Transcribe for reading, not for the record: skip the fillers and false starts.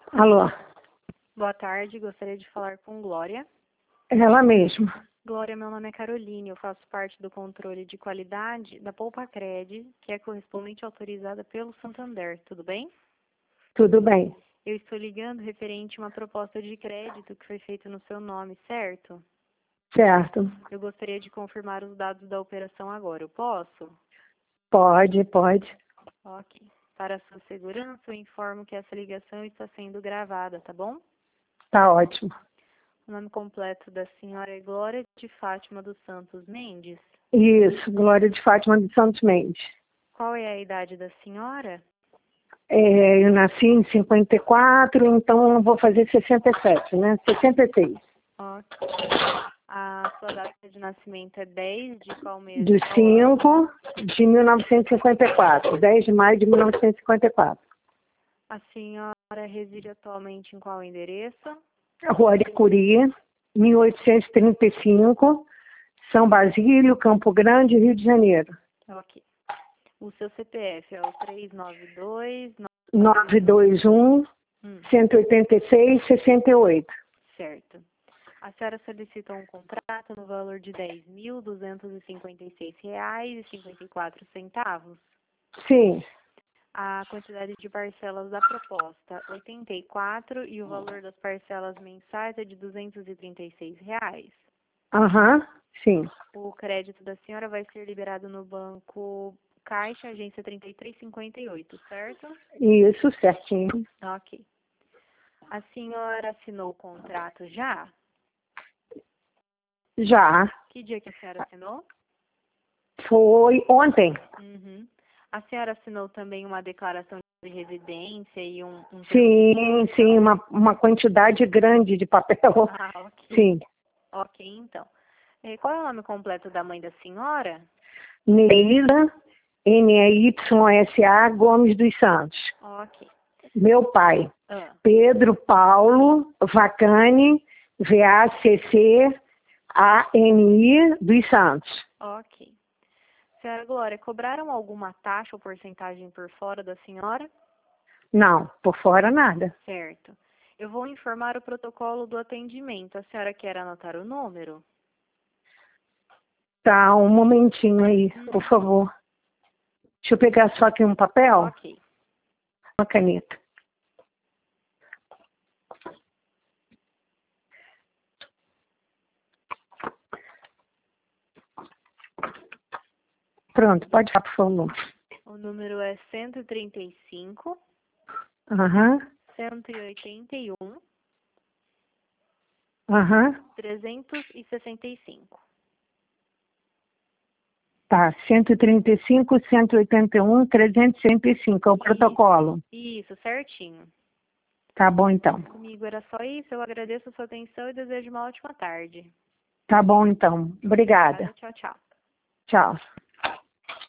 Alô, Boa tarde, gostaria de falar com Glória. ela mesma. Glória, meu nome é Caroline, eu faço parte do controle de qualidade da Poupa-Cred, que é correspondente autorizada pelo Santander, tudo bem? Tudo bem. Eu estou ligando referente a uma proposta de crédito que foi feita no seu nome, certo? Certo. Eu gostaria de confirmar os dados da operação agora, eu posso? Pode. Ok. Para a sua segurança, eu informo que essa ligação está sendo gravada, tá bom? Tá ótimo. O nome completo da senhora é Glória de Fátima dos Santos Mendes. Isso, Glória de Fátima dos Santos Mendes. Qual é a idade da senhora? Eu nasci em 54, então eu vou fazer 67, né? 66. Ok. A sua data de nascimento é 10 de qual mês De de qual ano? 5 de 1954. 10 de maio de 1954. A senhora reside atualmente em qual endereço? Rua Aricuri, 1835, São Basílio, Campo Grande, Rio de Janeiro. Ok. O seu CPF é o 392... 921 186 68. Certo. A senhora solicitou um contrato no valor de R$ 10.256,54. Sim. A quantidade de parcelas da proposta, 84, e o valor das parcelas mensais é de R$ 236. Aham, sim. O crédito da senhora vai ser liberado no Banco Caixa, agência 3358, certo? Isso, certinho. Ok. A senhora assinou o contrato já? Já. Que dia que a senhora assinou? Foi ontem. Uhum. A senhora assinou também uma declaração de residência e um termo de Sim, exploração? uma quantidade grande de papel. Ah, ok. Sim. Ok, então. Qual é o nome completo da mãe da senhora? Neila, Neysa Gomes dos Santos. Ok. Meu pai, Ah, Pedro Paulo Vacani, VACCANI dos Santos. ok. Senhora Glória, cobraram alguma taxa ou porcentagem por fora da senhora? Não, por fora nada. Certo. Eu vou informar o protocolo do atendimento. A senhora quer anotar o número? Tá, um momentinho aí, por favor. Deixa eu pegar só aqui um papel, Ok. uma caneta. Pronto, pode falar, por favor. O número é 135, Aham, 181, aham. 365. Tá, 135, 181, 365 é o protocolo. Isso, certinho. Tá bom, então. Comigo era só isso. Eu agradeço a sua atenção e desejo uma ótima tarde. Tá bom, então. Obrigada. Tchau, tchau. Tchau.